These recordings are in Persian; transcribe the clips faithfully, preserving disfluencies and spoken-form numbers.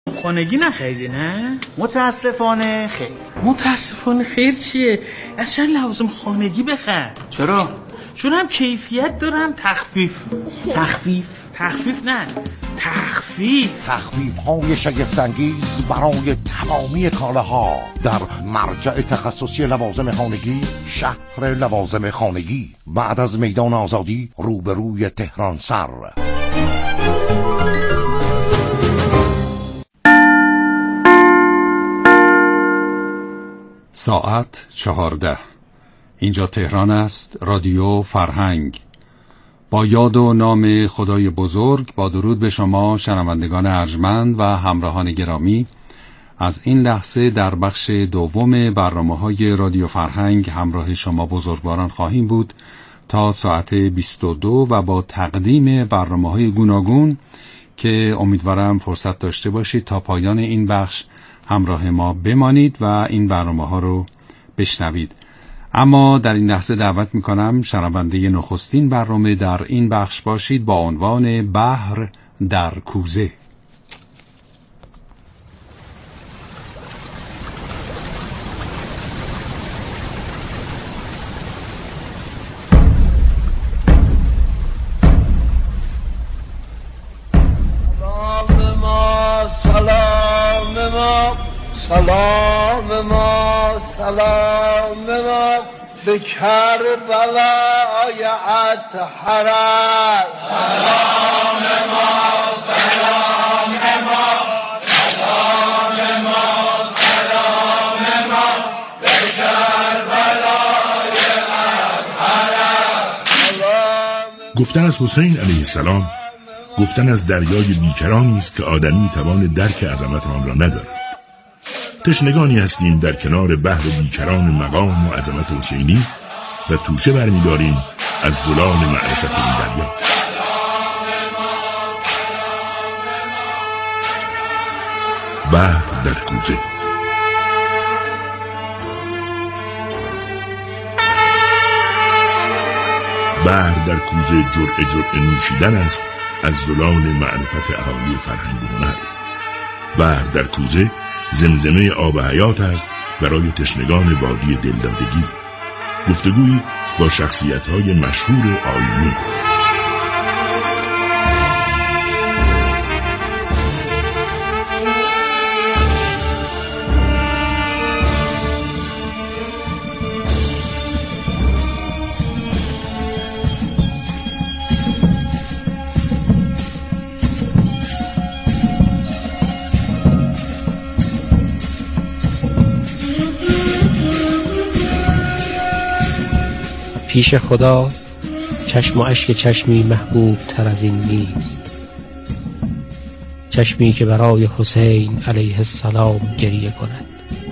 خانگی نخریدی نه؟ متاسفانه خیر. متاسفانه خیر چیه؟ از چند لوازم خانگی بخر. چرا؟ چون هم کیفیت دارم تخفیف. تخفیف؟ تخفیف نه تخفیف تخفیف های شگفت‌انگیز برای تمامی کالاها در مرجع تخصصی لوازم خانگی، شهر لوازم خانگی، بعد از میدان آزادی روبروی تهران سر. ساعت چهارده. اینجا تهران است، رادیو فرهنگ. با یاد و نام خدای بزرگ، با درود به شما شنوندگان ارجمند و همراهان گرامی، از این لحظه در بخش دوم برنامه‌های رادیو فرهنگ همراه شما بزرگواران خواهیم بود تا ساعت بیست و دو و با تقدیم برنامه‌های گوناگون که امیدوارم فرصت داشته باشید تا پایان این بخش همراه ما بمانید و این برنامه‌ها رو بشنوید. اما در این لحظه دعوت میکنم شنونده نخستین برنامه در این بخش باشید با عنوان بحر در کوزه. سلام ما سلام ما سلام ما سلام ما به کربلای اطهر. سلام ما سلام ما سلام ما سلام ما به کربلای اطهر. گفتن از حسین علیه السلام گفتن از دریای بیکرانی است که آدمی توان درک عظمت آن را ندارد. تشنگانی هستیم در کنار بحر بیکران مقام و عظمت حسینی و توشه برمی‌داریم از زلال معرفت این دریا. بحر در کوزه. بحر در کوزه جرعه جرعه نوشیدن است از زلال معرفت اهالی فرهنگ و هنر. بحر در کوزه زمزمه آب حیات است برای تشنگان وادی دلدادگی. گفتگویی با شخصیت‌های مشهور آیینی. پیش خدا چشم و اشک چشمی محبوب تر از این نیست، چشمی که برای حسین علیه السلام گریه کند،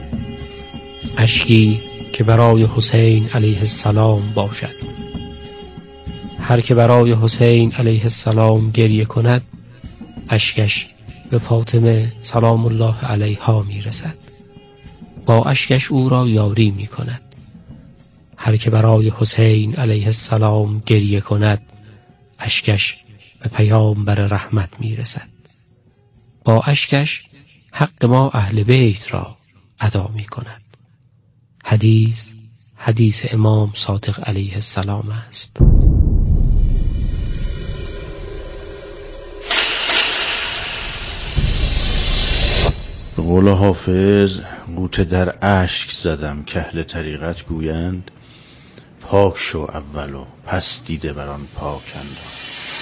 اشکی که برای حسین علیه السلام باشد. هر که برای حسین علیه السلام گریه کند، اشکش به فاطمه سلام الله علیها میرسد، با اشکش او را یاری می کند. هر که برای حسین علیه السلام گریه کند، اشکش به پیامبر رحمت میرسد، با اشکش حق ما اهل بیت را ادا می کند. حدیث حدیث امام صادق علیه السلام است. به قول حافظ غوطه در اشک زدم که اهل طریقت گویند پاک شو اول و پس دیده بران پاک انداز.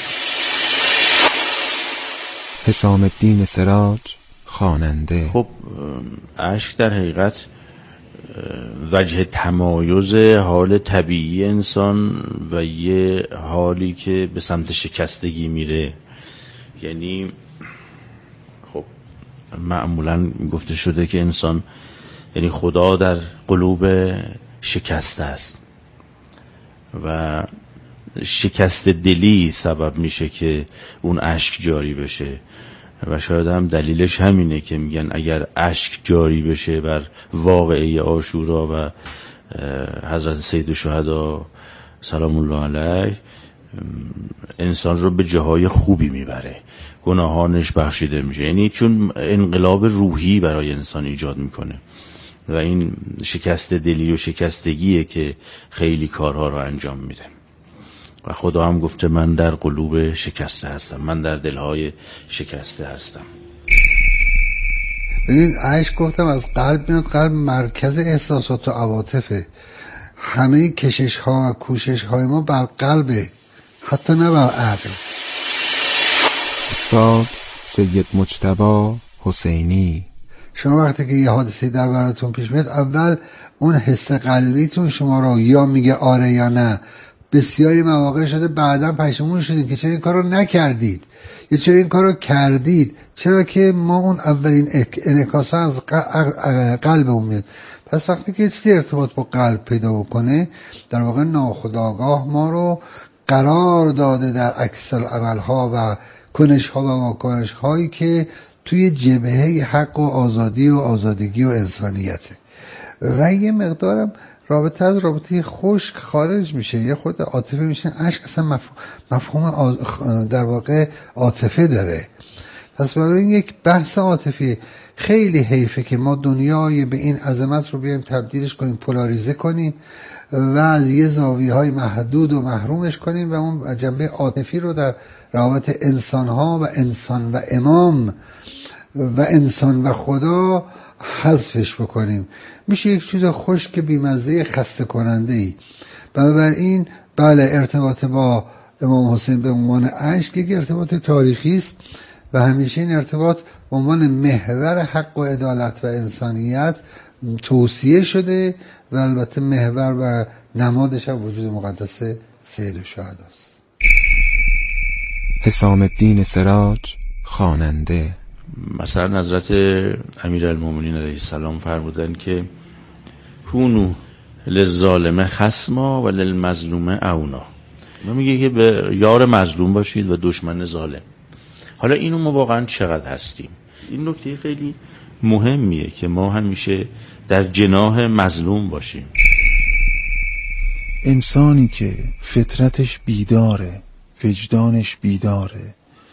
حسام الدین سراج خواننده. خب اشک در حقیقت وجه تمایز حال طبیعی انسان و یه حالی که به سمت شکستگی میره. یعنی خب معمولا گفته شده که انسان یعنی خدا در قلوب شکسته است و شکست دلی سبب میشه که اون اشک جاری بشه و شاید هم دلیلش همینه که میگن اگر اشک جاری بشه بر واقعه عاشورا و حضرت سید الشهدا سلام الله علیه انسان رو به جاهای خوبی میبره، گناهانش بخشیده میشه. یعنی چون انقلاب روحی برای انسان ایجاد میکنه و این شکست دلی و شکستگیه که خیلی کارها رو انجام میده. و خدا هم گفته من در قلوب شکسته هستم، من در دلهای شکسته هستم. ببین عشق گفتم از قلب میاد، قلب مرکز احساسات و عواطفه. همه کشش ها و کوشش های ما بر قلبه، حتی نه بر عقل. استاد سید مجتبی حسینی: شما وقتی که یه حادثه در براتون پیش میاد، اول اون حس قلبیتون شما رو یا میگه آره یا نه. بسیاری مواقع شده بعدا پشیمون شدید که چرا این کار رو نکردید یا چرا این کار رو کردید، چرا که ما اون اولین انعکاس ها از قلبمون میاد. پس وقتی که چیزی ارتباط با قلب پیدا بکنه، در واقع ناخودآگاه ما رو قرار داده در عکس العمل ها و کنش ها و واکنش هایی که توی جبهه حق و آزادی و آزادگی و انسانیته. و یه مقدارم رابطه از رابطه خشک خارج میشه، یه خود عاطفه میشه. عشق اصلا مفهوم در واقع عاطفه داره. پس برای این یک بحث عاطفی خیلی حیفه که ما دنیای به این عظمت رو بیایم تبدیلش کنیم، پولاریزه کنیم و از یه زاویه‌های محدود و محرومش کنیم و اون جنبه عاطفی رو در روابط انسان‌ها و انسان و امام و انسان و خدا حذفش بکنیم. میشه یک چیز خشک بیمزه خسته کننده ای. بنابراین بله، ارتباط با امام حسین به عنوان عشق یک ارتباط تاریخی است و همیشه این ارتباط به عنوان محور حق و عدالت و انسانیت توصیه شده و البته محور و نمادش هم وجود مقدس سید الشهدا است. حسام الدین سراج خواننده: مثلا حضرت امیرالمومنین علیه السلام فرمودن که کونو للظالم خصما و للمظلوم عونا. ما میگه که به یار مظلوم باشید و دشمن ظالم. حالا اینو ما واقعا چقدر هستیم؟ این نکته خیلی مهمیه که ما همیشه در جناح مظلوم باشیم. انسانی که فطرتش بیداره، وجدانش بیداره،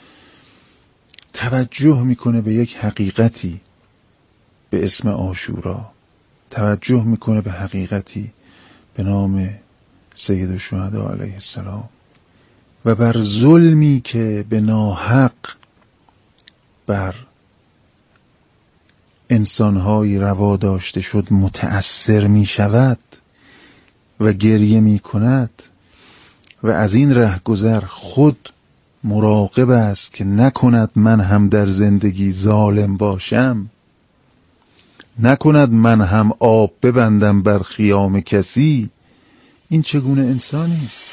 توجه میکنه به یک حقیقتی به اسم عاشورا، توجه میکنه به حقیقتی به نام سید الشهدا علیه السلام و بر ظلمی که به ناحق بر انسانهایی روا داشته شد متأثر می شود و گریه می کند و از این رهگذر خود مراقب است که نکند من هم در زندگی ظالم باشم، نکند من هم آب ببندم بر خیام کسی. این چگونه انسانی است؟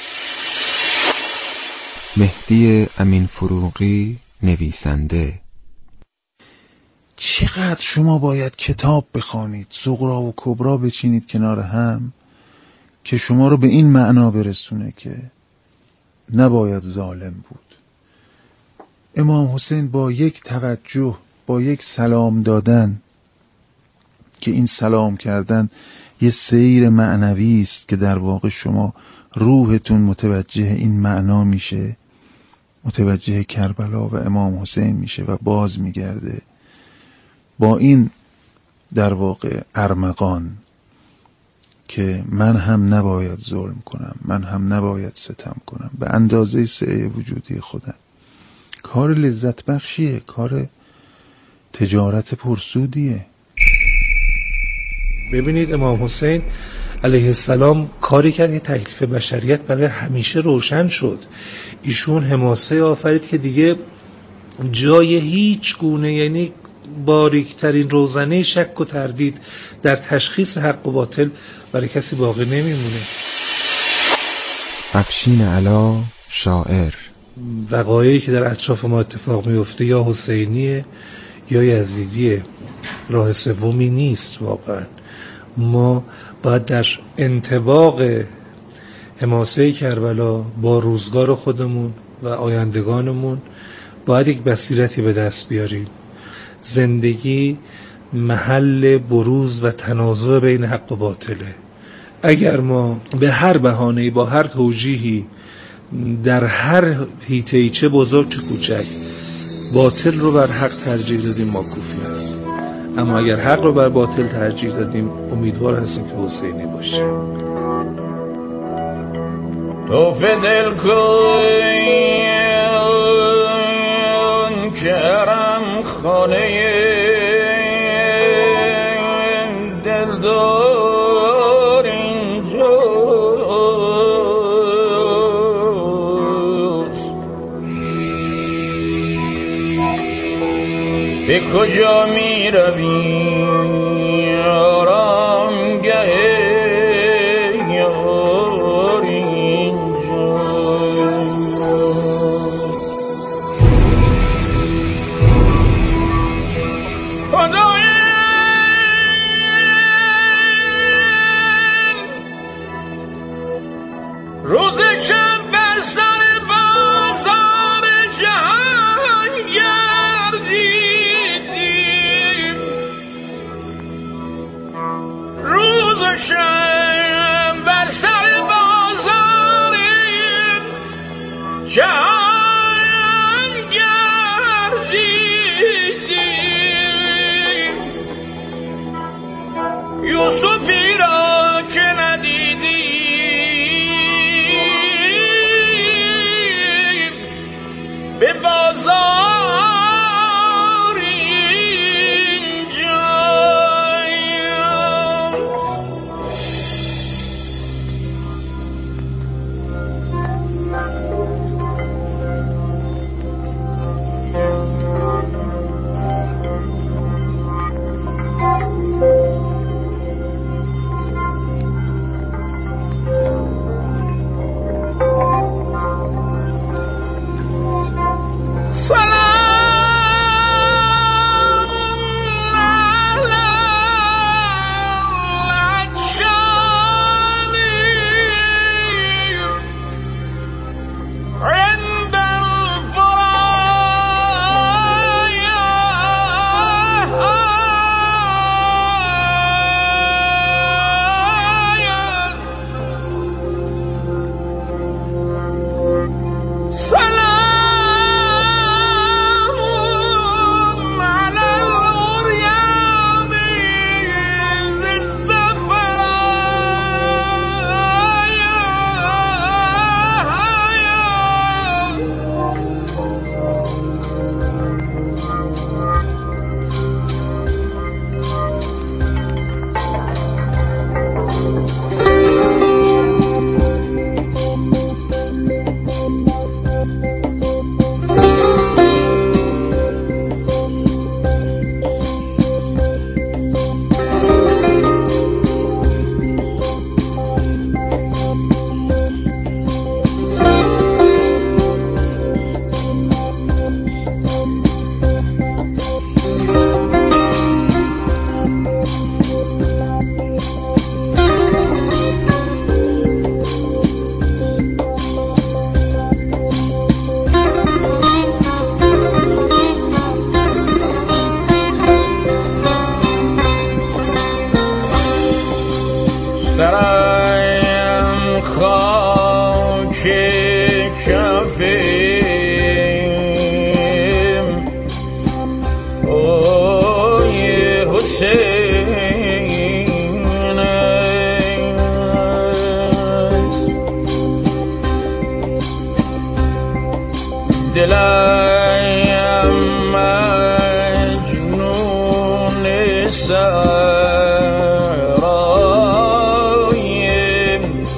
مهدی امین فروغی نویسنده: چقدر شما باید کتاب بخوانید، صغرا و کبرا بچینید کنار هم که شما رو به این معنا برسونه که نباید ظالم بود. امام حسین با یک توجه، با یک سلام دادن، که این سلام کردن یه سیر معنوی است که در واقع شما روحتون متوجه این معنا میشه، متوجه کربلا و امام حسین میشه و باز میگرده با این در واقع ارمغان که من هم نباید ظلم کنم، من هم نباید ستم کنم به اندازه سعی وجودی خودم. کار لذت بخشیه، کار تجارت پرسودیه. ببینید امام حسین علیه السلام کاری کرد که تکلیف بشریت برای همیشه روشن شد. ایشون حماسه آفرید که دیگه جای هیچ گونه، یعنی باریکترین روزنه شک و تردید در تشخیص حق و باطل برای کسی باقی نمیمونه. افشین علا شاعر: وقایعی که در اطراف ما اتفاق میفته یا حسینیه یا یزیدیه، راه سومی نیست. واقعا ما باید در انطباق حماسه کربلا با روزگار خودمون و آیندگانمون باید یک بصیرتی به دست بیاریم. زندگی محل بروز و تنازع بین حق و باطله. اگر ما به هر بهانه‌ای با هر توجیهی در هر حیطه‌ای چه بزرگ چه کوچک باطل رو بر حق ترجیح دادیم ما کوفی هستیم، اما اگر حق رو بر باطل ترجیح دادیم امیدوار هستیم که حسینی باشیم. تو فدل کن کرم خانه دلدار اینجاست، به کجا می روی آرامگه یوسفی را که ندیدیم به بازار اینجا. سرایم خاک کفیم اوی حسین است، دلم مجنون سرای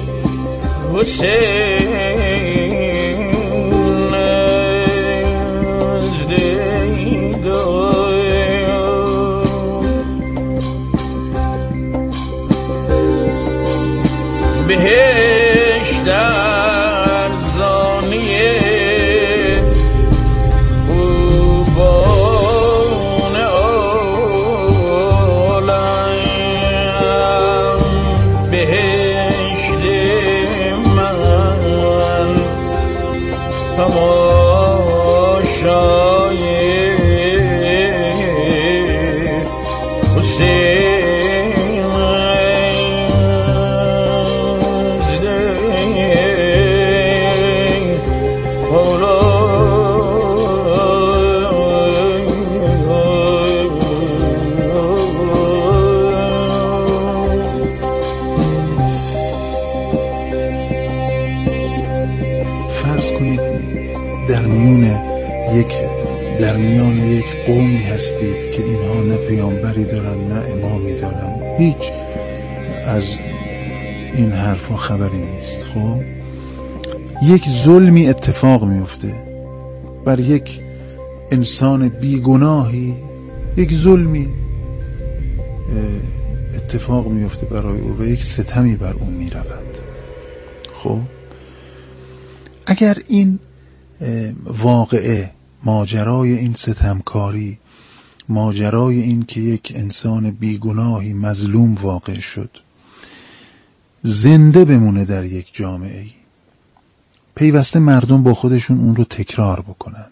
حسین از دیدار بهشت ارزانی خوبان عالم، بهشت من در میان یک قومی هستید که اینها نه پیامبری دارن نه امامی دارن، هیچ از این حرفا خبری نیست. خب یک ظلمی اتفاق میفته بر یک انسان بیگناهی، یک ظلمی اتفاق میفته برای او و یک ستمی بر اون میرود. خب اگر این واقعه، ماجرای این ستمکاری، ماجرای این که یک انسان بیگناهی مظلوم واقع شد زنده بمونه در یک جامعه ای، پیوسته مردم با خودشون اون رو تکرار بکنند،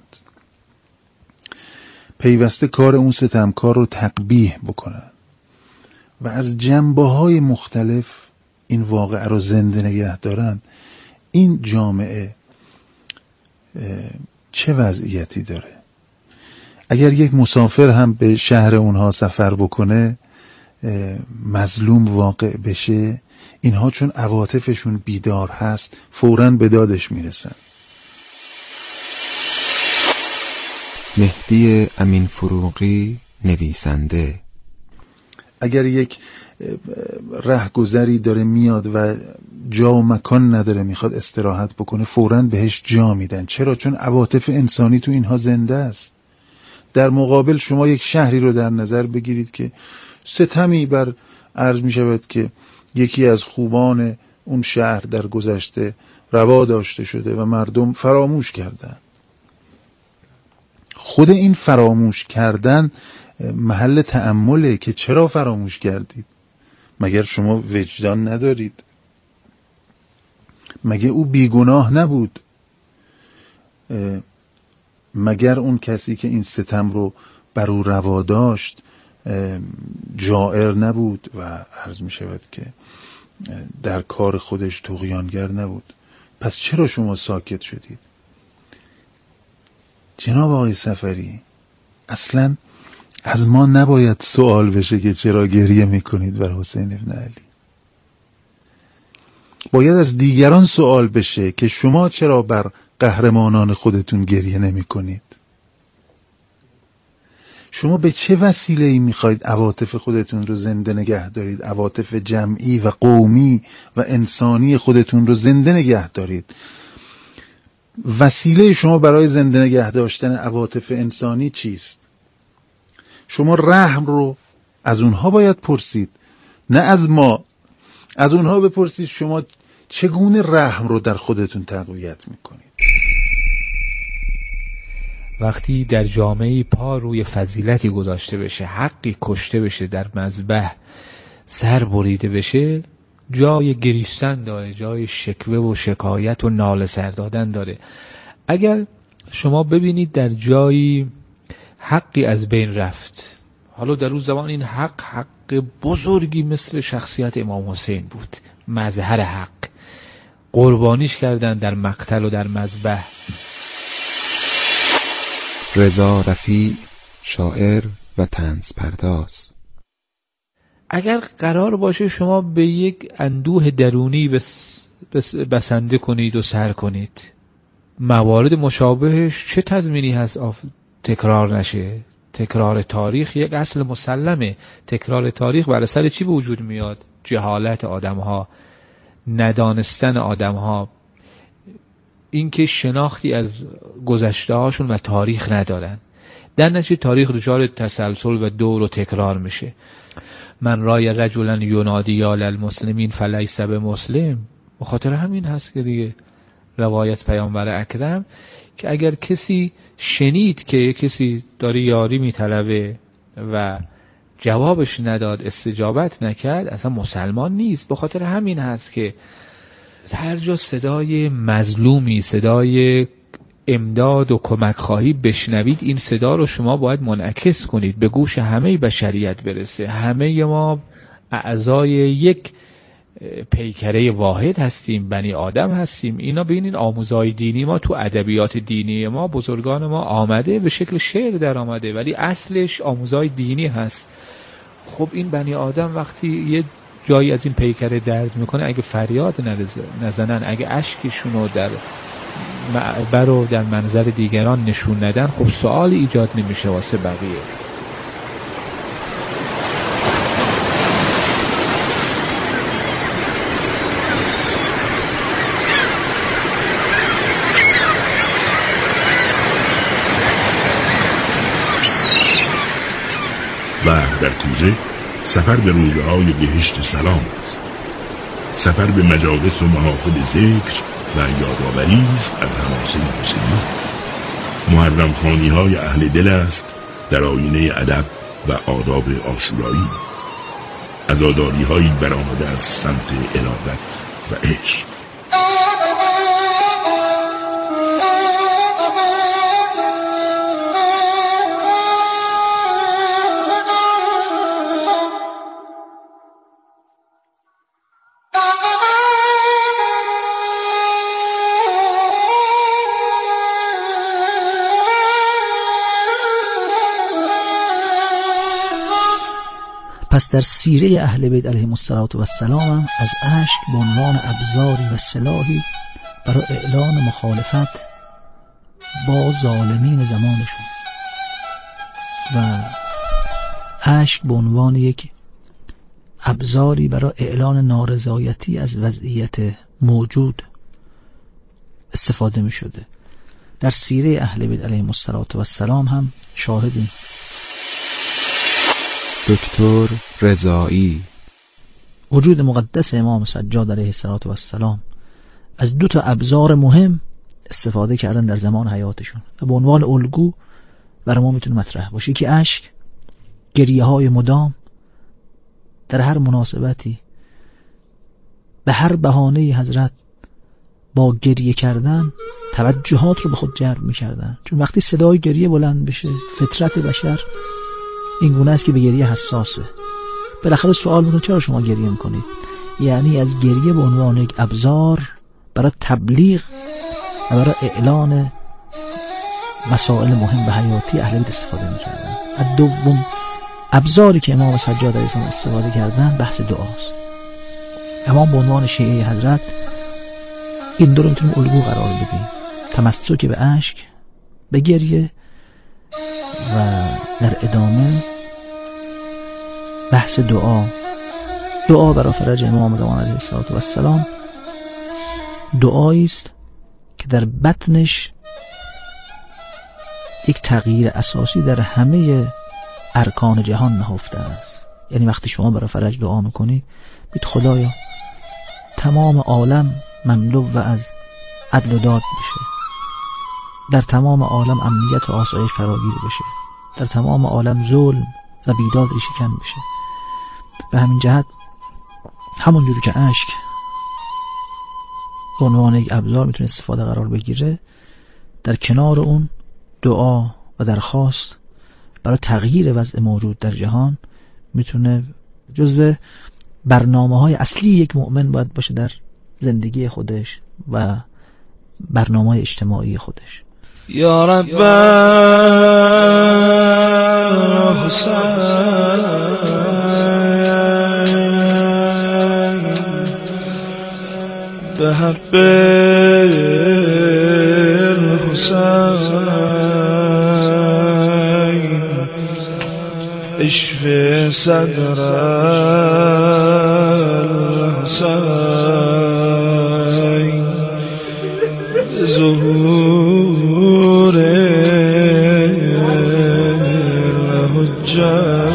پیوسته کار اون ستمکار رو تقبیح بکنند و از جنبه‌های مختلف این واقعه رو زنده نگه دارند، این جامعه چه وضعیتی داره؟ اگر یک مسافر هم به شهر اونها سفر بکنه مظلوم واقع بشه، اینها چون عواطفشون بیدار هست فوراً به دادش میرسن. مهدی امین فروغی، نویسنده. اگر یک رهگذری داره میاد و جا و مکان نداره میخواد استراحت بکنه فوراً بهش جا میدن. چرا؟ چون عواطف انسانی تو اینها زنده است. در مقابل شما یک شهری رو در نظر بگیرید که ستمی بر عرض میشود که یکی از خوبان اون شهر در گذشته روا داشته شده و مردم فراموش کردن. خود این فراموش کردن محل تأمله که چرا فراموش کردید؟ مگر شما وجدان ندارید؟ مگه او بیگناه نبود؟ مگر اون کسی که این ستم رو بر او روا داشت جائر نبود و عرض می شود که در کار خودش طغیانگر نبود؟ پس چرا شما ساکت شدید؟ جناب آقای صفری، اصلا از ما نباید سوال بشه که چرا گریه میکنید بر حسین ابن علی. باید از دیگران سوال بشه که شما چرا بر قهرمانان خودتون گریه نمی کنید؟ شما به چه وسیله‌ای میخواید عواطف خودتون رو زنده نگه دارید؟ عواطف جمعی و قومی و انسانی خودتون رو زنده نگه دارید. وسیله شما برای زنده نگه داشتن عواطف انسانی چیست؟ شما رحم رو از اونها باید پرسید، نه از ما. از اونها بپرسید شما چگونه رحم رو در خودتون تقویت میکنید. وقتی در جامعه پا روی فضیلتی گذاشته بشه، حقی کشته بشه، در مذبح سر بریده بشه، جای گریستن داره، جای شکوه و شکایت و ناله سر دادن داره. اگر شما ببینید در جایی حقی از بین رفت، حالا در اون زمان این حق حق بزرگی مثل شخصیت امام حسین بود، مظهر حق، قربانیش کردن در مقتل و در مذبح. رضا رفیع، شاعر و طنز پرداز. اگر قرار باشه شما به یک اندوه درونی بس بس بسنده کنید و سر کنید، موارد مشابهش چه تضمینی هست آف تکرار نشه؟ تکرار تاریخ یک اصل مسلمه. تکرار تاریخ بر اثر چی به وجود میاد؟ جهالت آدم ها، ندانستن آدم ها، اینکه شناختی از گذشته هاشون و تاریخ ندارن. در نتیجه تاریخ دچار تسلسل و دور و تکرار میشه. من رای رجلا ینادی یا للمسلمین فلیس بمسلم. به خاطر همین هست که دیگه روایت پیامبر اکرم که اگر کسی شنید که کسی داره یاری میطلبه و جوابش نداد، استجابت نکرد، اصلا مسلمان نیست. به خاطر همین هست که هر جا صدای مظلومی، صدای امداد و کمک خواهی بشنوید، این صدا رو شما باید منعکس کنید، به گوش همه بشریت برسه. همه ما اعضای یک پیکره واحد هستیم، بنی آدم هستیم. اینا ببینین آموزهای دینی ما تو ادبیات دینی ما، بزرگان ما آمده به شکل شعر در آمده، ولی اصلش آموزهای دینی هست. خب این بنی آدم وقتی یه جایی از این پیکره درد میکنه، اگه فریاد نزنن، اگه اشکشون رو در معبر رو در منظر دیگران نشون ندن، خب سوال ایجاد نمیشه واسه بقیه. بحر در کوزه سفر به روزه های بهشت سلام است. سفر به مجالس و محافل ذکر و یادآوری است از حماسه حسینی. محرم خوانی های اهل دل است در آینه ادب و آداب عاشورایی. عزاداری هایی برآمده از سمت ارادت و عشق. پس در سیره اهل بیت علیهم السلام هم از اشک به عنوان ابزاری و سلاحی برای اعلان مخالفت با ظالمین زمانشون و اشک به عنوان یک ابزاری برای اعلان نارضایتی از وضعیت موجود استفاده می شده. در سیره اهل بیت علیهم السلام هم شاهدیم. دکتر رضایی وجود مقدس امام سجاد علیه السلام از دو تا ابزار مهم استفاده کردن در زمان حیاتشون و به عنوان الگو برای ما میتونه مطرح باشه که اشک، گریه های مدام در هر مناسبتی، به هر بهانه‌ای حضرت با گریه کردن توجهات رو به خود جلب میکردن. چون وقتی صدای گریه بلند بشه فطرت بشر این گونه است که به گریه حساسه. بالاخره سوال میکنه چرا شما گریه میکنید؟ یعنی از گریه به عنوان یک ابزار برای تبلیغ و برای اعلان مسائل مهم و حیاتی اهل بیت استفاده میکردن. از دوم ابزاری که امام سجاد علیه السلام استفاده کردن بحث دعاست. امام به عنوان شیعه حضرت این دو رو میتونیم الگو قرار بدیم: تمسک به اشک، به گریه و در ادامه بحث دعا. دعا برای فرج امام زمان علیه السلام دعایی است که در بطنش یک تغییر اساسی در همه ارکان جهان نهفته است. یعنی وقتی شما برای فرج دعا میکنید بید خدایا تمام عالم مملو و از عدل و داد بشه، در تمام عالم امنیت و آسایش فراگیر بشه، در تمام عالم ظلم و بیداد ریشه کن بشه. به همین جهت همونجوری که اشک به عنوان یک ابزار میتونه استفاده قرار بگیره، در کنار اون دعا و درخواست برای تغییر وضع موجود در جهان میتونه جزو برنامه‌های اصلی یک مؤمن باید باشه در زندگی خودش و برنامه‌های اجتماعی خودش. یا رب حسین به حق الحسین اشف صدر الحسین ظهور الحجه.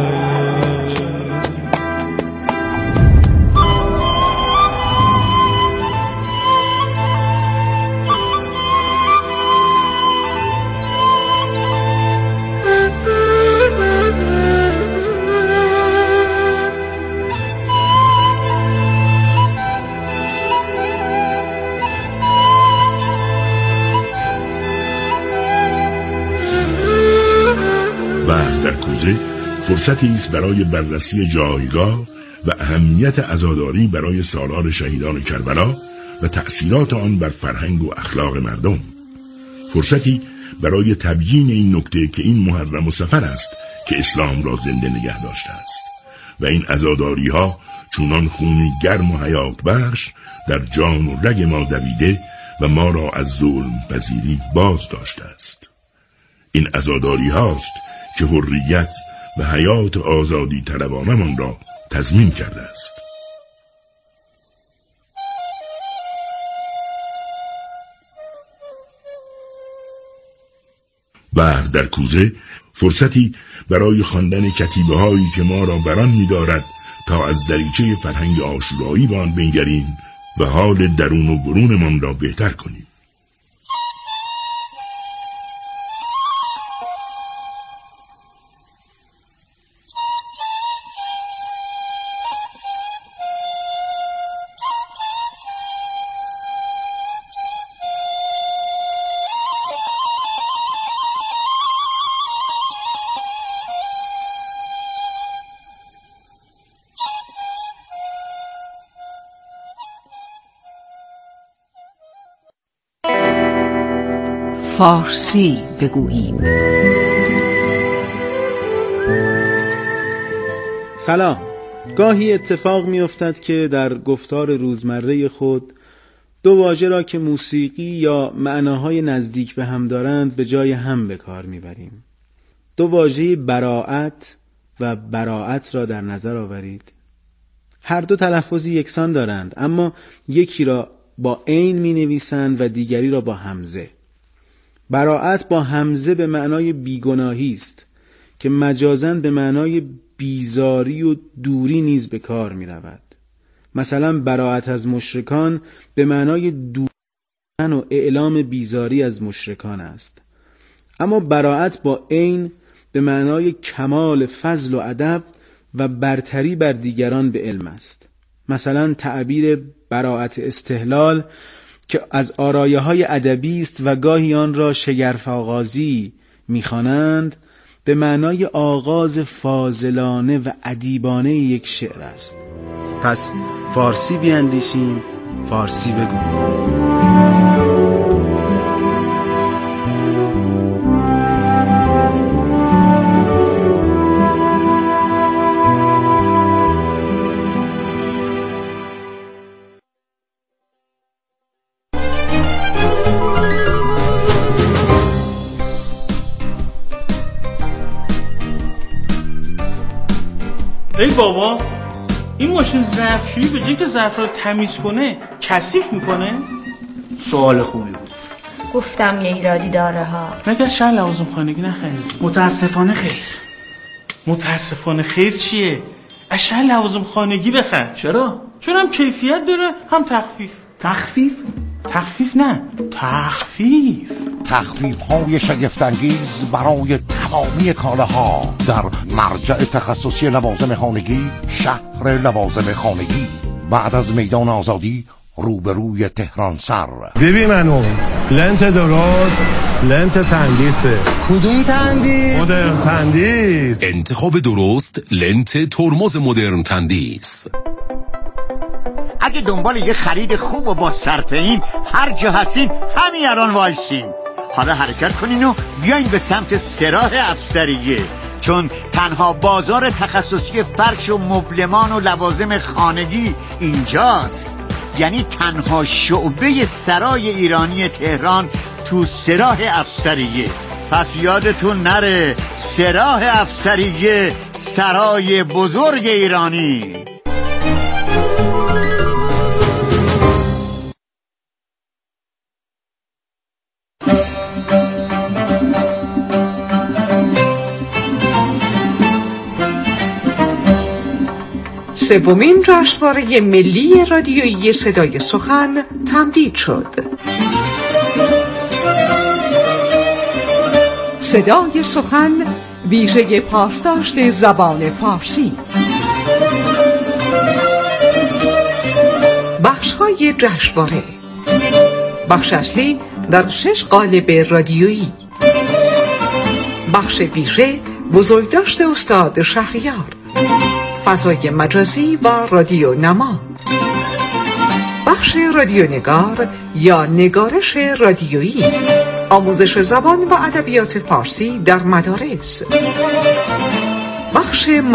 فرصتی است برای بررسی جایگاه و اهمیت عزاداری برای سالار شهیدان کربلا و تأثیرات آن بر فرهنگ و اخلاق مردم. فرصتی برای تبیین این نکته که این محرم و سفر است که اسلام را زنده نگه داشته است و این عزاداری ها چونان خونی گرم و حیات بخش در جان و رگ ما دویده و ما را از ظلم پذیری باز داشته است. این عزاداری هاست که حریت و حیات آزادی طلبانمان را تضمین کرده است. بحر در کوزه فرصتی برای خواندن کتیبه هایی که ما را بران می دارد تا از دریچه فرهنگ عاشورایی به آن بنگریم و حال درون و برونمان را بهتر کنیم. فارسی بگوییم. سلام. گاهی اتفاق می افتد که در گفتار روزمره خود دو واژه را که موسیقی یا معناهای نزدیک به هم دارند به جای هم به کار می بریم. دو واژه براءت و براءت را در نظر آورید. هر دو تلفظی یکسان دارند، اما یکی را با عین می نویسند و دیگری را با همزه. براءت با همزه به معنای بیگناهی است که مجازاً به معنای بیزاری و دوری نیز به کار می رود. مثلا براءت از مشرکان به معنای دوری و اعلام بیزاری از مشرکان است. اما براءت با عین به معنای کمال فضل و ادب و برتری بر دیگران به علم است. مثلا تعبیر براءت استحلال که از آرایه های ادبی است و گاهی آن را شگرف آغازی می‌خوانند، به معنای آغاز فاضلانه و ادیبانه یک شعر است. پس فارسی بیاندیشیم، فارسی بگوییم. ای بابا، این ماشین ظرفشویی به جای که ظرف رو تمیز کنه کثیف میکنه؟ سوال خوبی بود. گفتم یه ایرادی داره ها. مگه از شهر لوازم خانگی نخریدی؟ متاسفانه خیر. متاسفانه خیر چیه؟ از شهر لوازم خانگی بخر. چرا؟ چون هم کیفیت داره هم تخفیف. تخفیف؟ تخفیف نه، تخفیف. تخفیف های شگفت‌انگیز برای تمامی کالاها در مرجع تخصصی لوازم خانگی، شهر لوازم خانگی، بعد از میدان آزادی روبروی تهران سر. ببین منو لنت درست، لنت تندیسه. کدوم تندیس؟ مدرن تندیس. انتخاب درست لنت ترمز مدرن تندیس. اگه دنبال یه خرید خوب و با صرفه‌ای هر جا هستین همین الان وایسین. حالا حرکت کنین و بیاین به سمت سراح افسریه، چون تنها بازار تخصصی فرش و مبلمان و لوازم خانگی اینجاست. یعنی تنها شعبه سرای ایرانی تهران تو سراح افسریه. پس یادتون نره، سراح افسریه، سرای بزرگ ایرانی. سومین جشنواره ملی رادیویی صدای سخن تمدید شد. صدای سخن ویژه پاسداشت زبان فارسی. بخش‌های جشنواره: بخش اصلی در شش قالب رادیویی. بخش ویژه بزرگداشت استاد شهریار. فضای مجازی و رادیو نما. بخش رادیو نگار یا نگارش رادیویی، آموزش زبان و ادبیات فارسی در مدارس. بخش